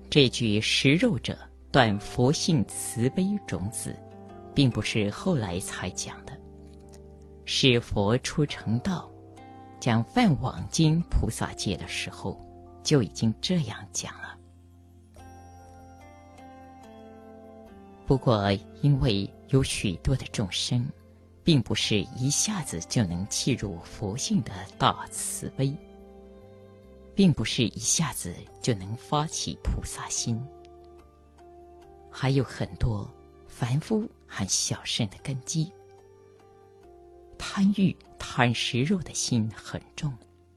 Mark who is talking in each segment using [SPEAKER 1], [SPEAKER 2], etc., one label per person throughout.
[SPEAKER 1] 这句食肉者断佛性慈悲种子，并不是后来才讲的，是佛出成道讲梵网经菩萨戒的时候就已经这样讲了。不过因为有许多的众生并不是一下子就能契入佛性的大慈悲，并不是一下子就能发起菩萨心，还有很多凡夫和小圣的根基，贪欲贪食肉的心很重，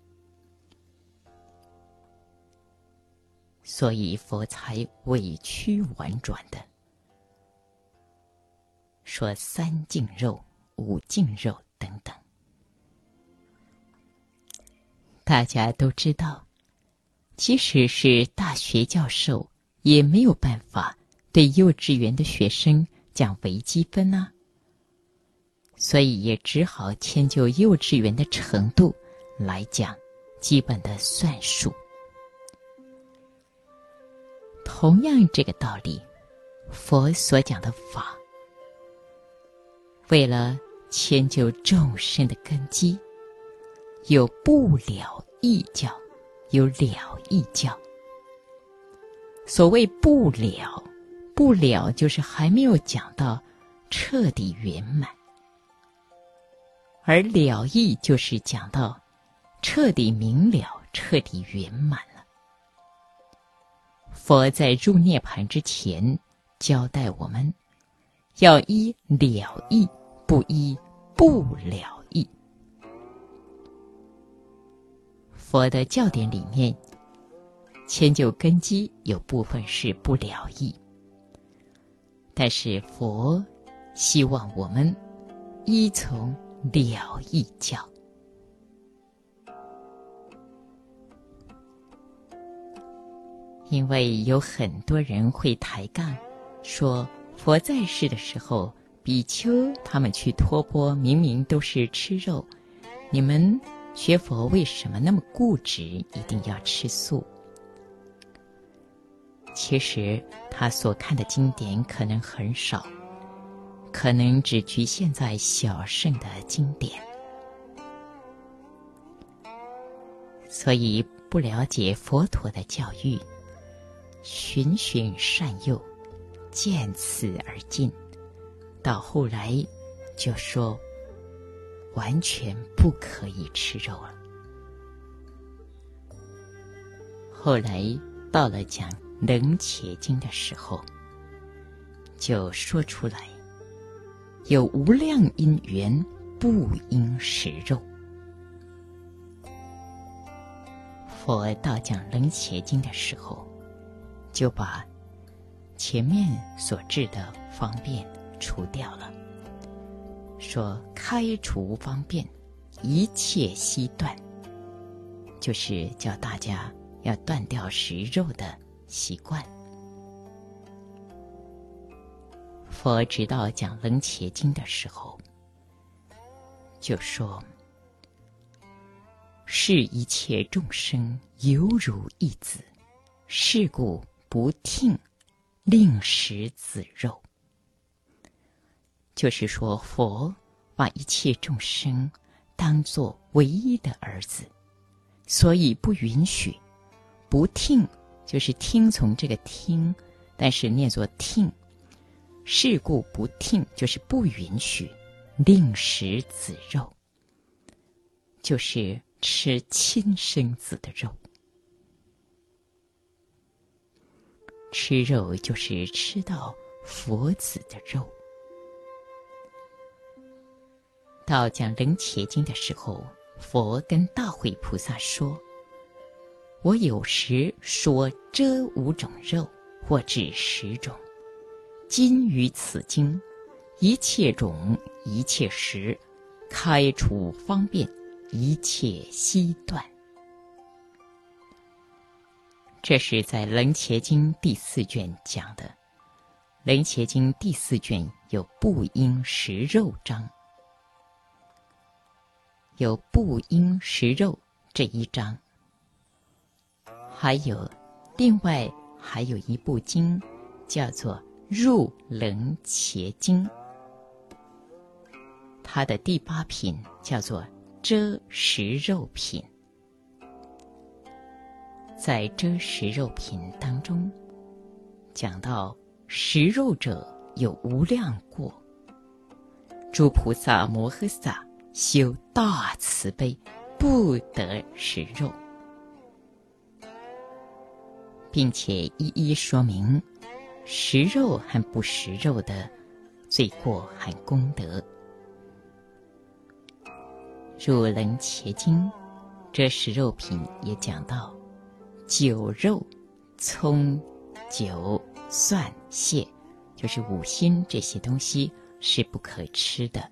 [SPEAKER 1] 所以佛才委曲婉转的说三净肉、五净肉等等。大家都知道，即使是大学教授也没有办法对幼稚园的学生讲微积分啊，所以也只好迁就幼稚园的程度来讲基本的算术。同样这个道理，佛所讲的法，为了迁就众生的根基，有不了义教，有了义教。所谓不了，不了就是还没有讲到彻底圆满，而了义就是讲到彻底明了，彻底圆满了。佛在入涅盘之前交代我们，要依了义，不依不了义。佛的教典里面，迁就根基有部分是不了义，但是佛希望我们依从了义教。因为有很多人会抬杠，说佛在世的时候，比丘他们去托钵明明都是吃肉，你们学佛为什么那么固执，一定要吃素？其实他所看的经典可能很少，可能只局限在小圣的经典，所以不了解佛陀的教育，循循善诱，见此而进，到后来就说完全不可以吃肉了。后来到了讲楞伽经的时候，就说出来，有无量因缘，不应食肉。佛到讲楞伽经的时候，就把前面所致的方便除掉了，说开除方便，一切悉断，就是叫大家要断掉食肉的习惯。佛直到讲楞伽经的时候，就说是一切众生犹如一子，是故不听令食子肉。就是说佛把一切众生当作唯一的儿子，所以不允许。不听就是听从这个听，但是念作听，是故不听就是不允许令食子肉，就是吃亲生子的肉。吃肉就是吃到佛子的肉。到讲楞伽经的时候，佛跟大慧菩萨说，我有时说这5种肉，或至10种，今于此经，一切种，一切时，开除方便，一切悉断。这是在楞伽经第4卷讲的。楞伽经第4卷有不应食肉章，有不应食肉这一章，还有另外还有一部经叫做《入楞伽经》，它的第8品叫做遮食肉品。在遮食肉品当中，讲到食肉者有无量过，诸菩萨摩诃萨修大慈悲，不得食肉，并且一一说明食肉和不食肉的罪过和功德。入楞伽经这食肉品也讲到酒肉、葱、酒、蒜、蟹，就是五辛这些东西是不可吃的。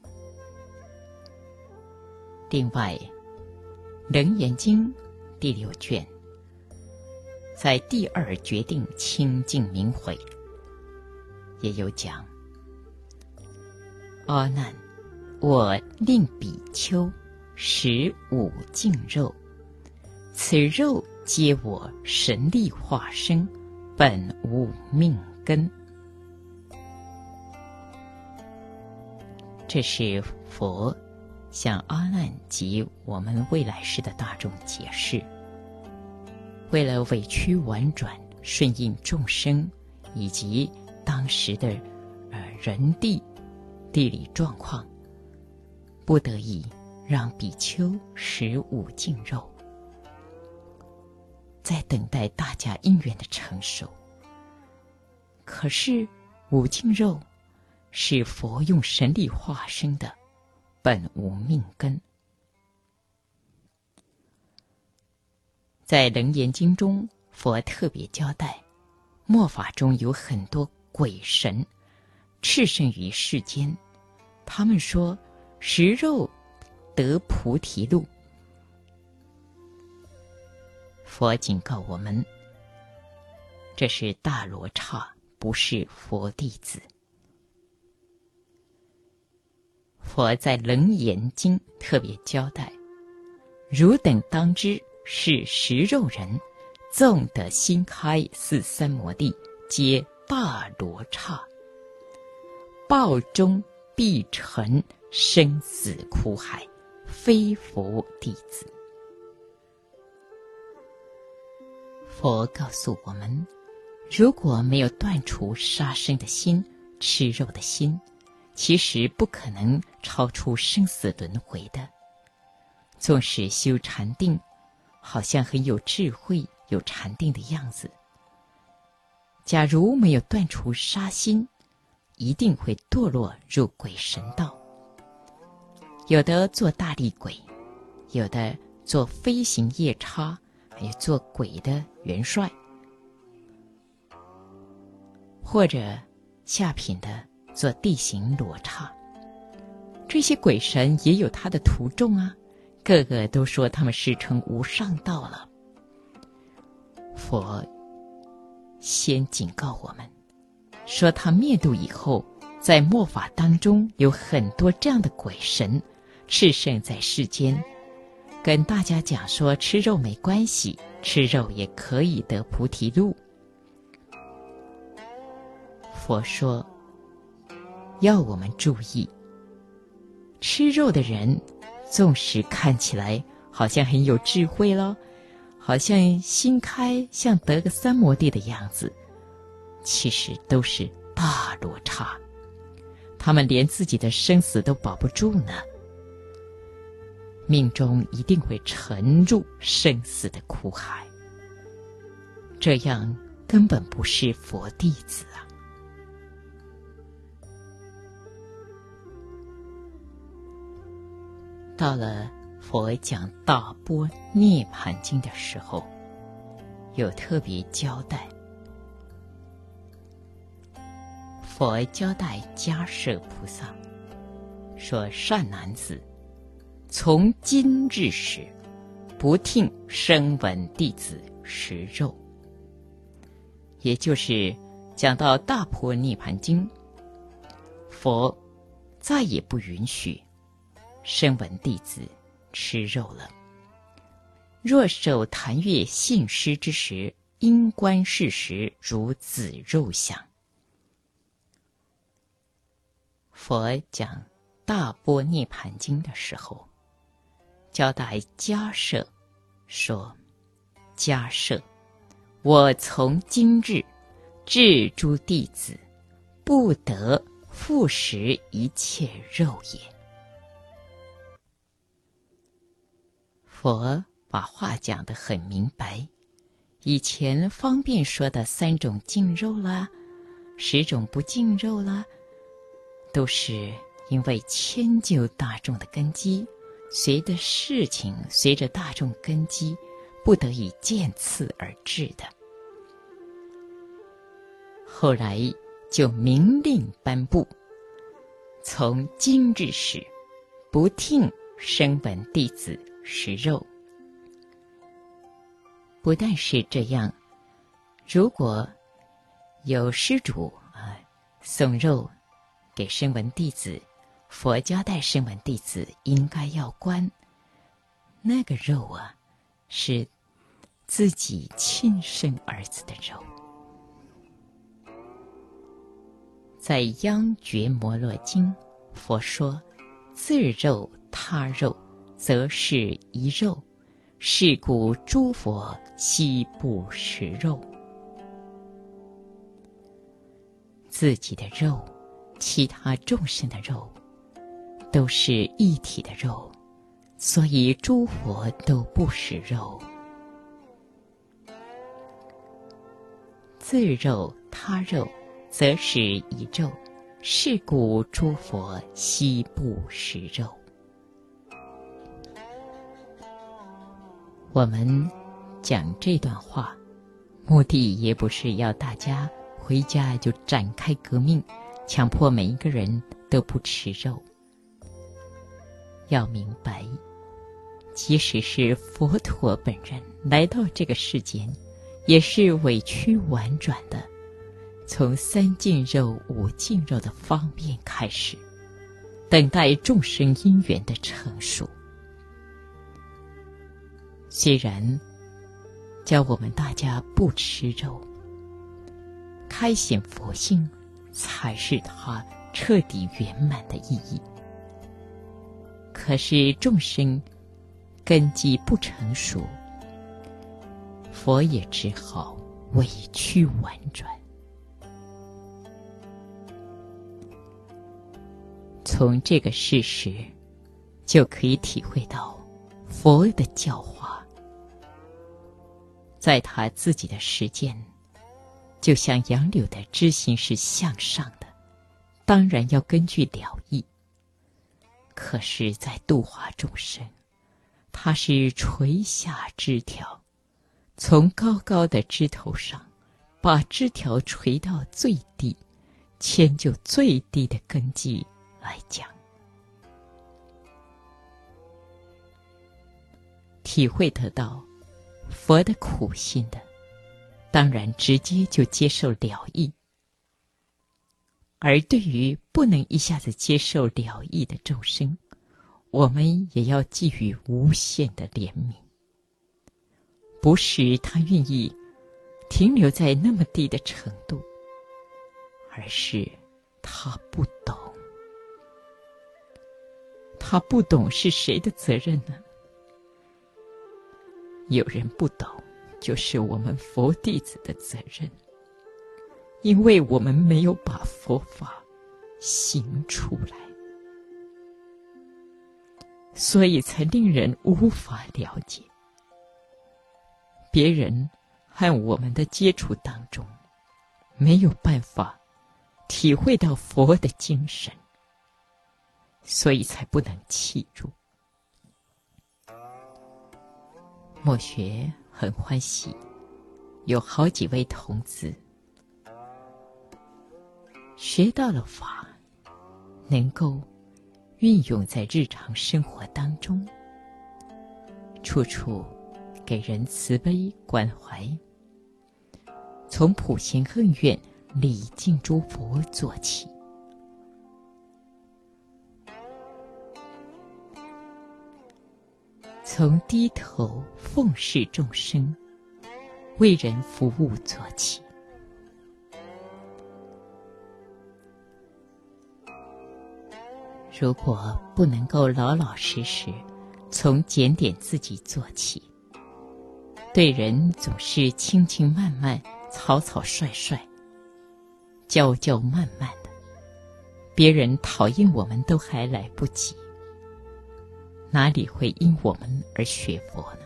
[SPEAKER 1] 另外，楞严经第6卷在第2决定清净明悔也有讲：阿难，我令比丘食五净肉，此肉皆我神力化身，本无命根。这是佛向阿难及我们未来世的大众解释，为了委曲婉转，顺应众生以及当时的人地理状况，不得已让比丘食五净肉，在等待大家因缘的成熟。可是五净肉是佛用神力化身的，本无命根。在楞严经中，佛特别交代，末法中有很多鬼神炽盛于世间，他们说食肉得菩提路。佛警告我们，这是大罗刹，不是佛弟子。佛在楞严经特别交代，汝等当知，是食肉人，纵得心开四三摩地，皆大罗刹，报中必沉生死苦海，非佛弟子。佛告诉我们，如果没有断除杀生的心、吃肉的心，其实不可能超出生死轮回的。纵使修禅定，好像很有智慧、有禅定的样子，假如没有断除杀心，一定会堕落入鬼神道。有的做大力鬼，有的做飞行夜叉，还有做鬼的元帅，或者下品的做地形罗刹。这些鬼神也有他的徒众啊，个个都说他们是成无上道了。佛先警告我们，说他灭度以后，在末法当中有很多这样的鬼神炽盛在世间，跟大家讲说吃肉没关系，吃肉也可以得菩提路。佛说要我们注意，吃肉的人纵使看起来好像很有智慧了，好像心开，像得个三摩地的样子，其实都是大罗刹，他们连自己的生死都保不住呢，命中一定会沉入生死的苦海，这样根本不是佛弟子啊。到了佛讲大般涅盘经的时候，有特别交代。佛交代迦摄菩萨说：善男子，从今日始，不听声闻弟子食肉。也就是讲到大般涅盘经，佛再也不允许声闻弟子吃肉了。若守坛月信施之时， 因观事实如子肉相。佛讲《大般涅盘经》的时候，交代迦摄说：迦摄，我从今日至诸弟子，不得复食一切肉也。佛把话讲得很明白，以前方便说的3种净肉啦，10种不净肉啦，都是因为迁就大众的根基，随着事情，随着大众根基，不得已渐次而至的。后来就明令颁布，从今日始，不听声闻弟子食肉。不但是这样，如果有施主送肉给声闻弟子，佛交代声闻弟子应该要观，那个肉啊，是自己亲生儿子的肉。在《央觉摩罗经》，佛说：自肉他肉，则是一肉，是故诸佛悉不食肉。自己的肉，其他众生的肉，都是一体的肉，所以诸佛都不食肉。自肉他肉，则是一肉，是故诸佛悉不食肉。我们讲这段话，目的也不是要大家回家就展开革命，强迫每一个人都不吃肉。要明白，即使是佛陀本人来到这个世间，也是委曲婉转的，从3净肉、5净肉的方便开始，等待众生因缘的成熟。虽然教我们大家不吃肉，开显佛性才是它彻底圆满的意义，可是众生根基不成熟，佛也只好委曲婉转。从这个事实就可以体会到佛的教化，在他自己的实践，就像杨柳的知心是向上的，当然要根据了义。可是在度化众生，他是垂下枝条，从高高的枝头上把枝条垂到最低，迁就最低的根基来讲。体会得到佛的苦心的，当然直接就接受了义。而对于不能一下子接受了义的众生，我们也要给予无限的怜悯。不是他愿意停留在那么低的程度，而是他不懂。他不懂是谁的责任呢？有人不懂，就是我们佛弟子的责任，因为我们没有把佛法行出来，所以才令人无法了解。别人和我们的接触当中，没有办法体会到佛的精神，所以才不能契入。墨学很欢喜，有好几位童子学到了法，能够运用在日常生活当中，处处给人慈悲关怀，从普贤恨愿礼敬诸佛做起。从低头奉事众生， 为人服务做起。如果不能够老老实实从检点自己做起，对人总是轻轻慢慢、草草率率、娇娇慢慢的，别人讨厌我们都还来不及，哪里会因我们而学佛呢？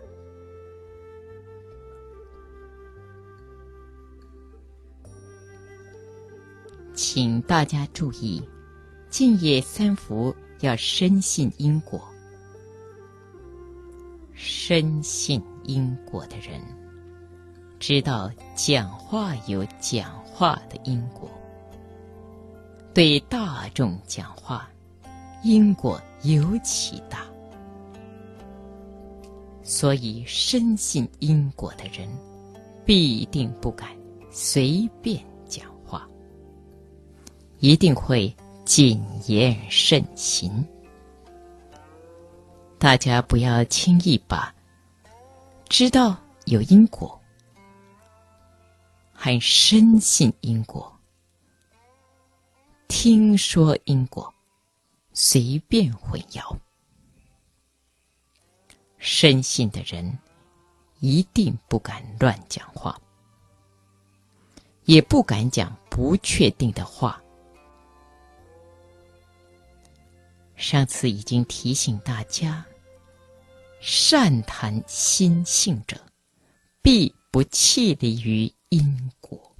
[SPEAKER 1] 请大家注意，净业三福要深信因果。深信因果的人，知道讲话有讲话的因果，对大众讲话，因果尤其大。所以深信因果的人，必定不敢随便讲话，一定会谨言慎行。大家不要轻易把知道有因果和深信因果、听说因果随便混淆。深信的人一定不敢乱讲话，也不敢讲不确定的话。上次已经提醒大家，善谈心性者，必不弃离于因果。